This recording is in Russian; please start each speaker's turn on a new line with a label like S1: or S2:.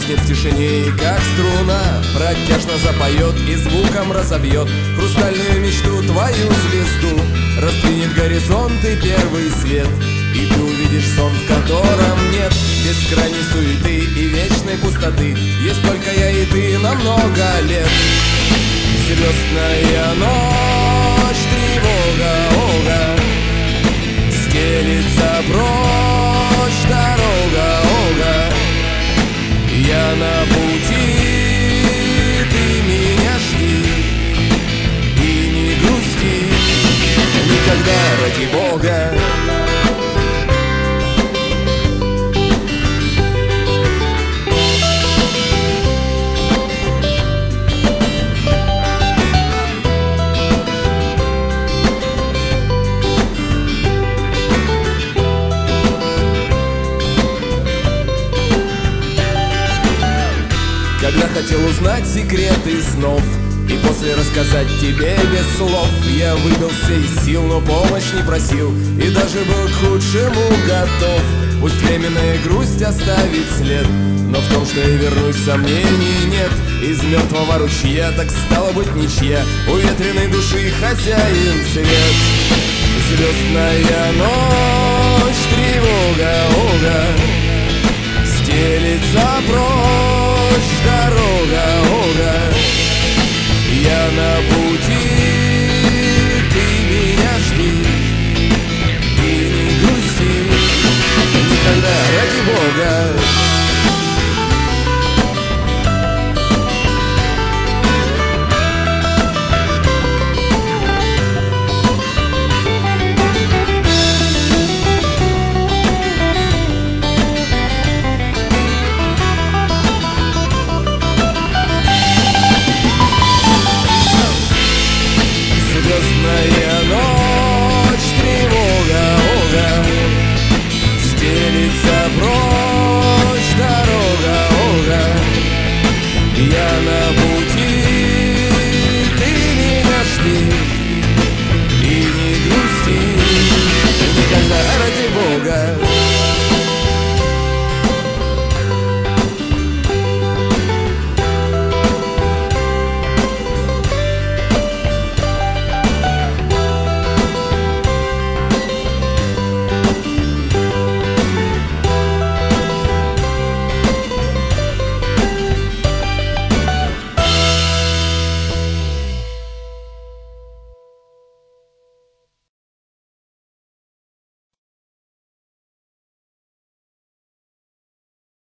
S1: замолкнет в тишине и как струна протяжно запоет и звуком разобьет хрустальную мечту, твою звезду. Раздвинет горизонты первый свет, и ты увидишь сон, в котором нет бескрайней суеты и вечной пустоты. Есть только я и ты на много лет. Звездная ночь, тревога, ога, стелится прочь дорога, ога. Я на пути, ты меня жди и не грусти никогда, ради Бога. Когда хотел узнать секреты снов и после рассказать тебе без слов, я выбился из сил, но помощь не просил и даже был к худшему готов. Пусть временная грусть оставит след, но в том, что я вернусь, сомнений нет. Из мертвого ручья, так стало быть ничья, у ветреной души хозяин свет. Звездная ночь, тревога, ога, стелится прочь дорога, ога. Я на пути,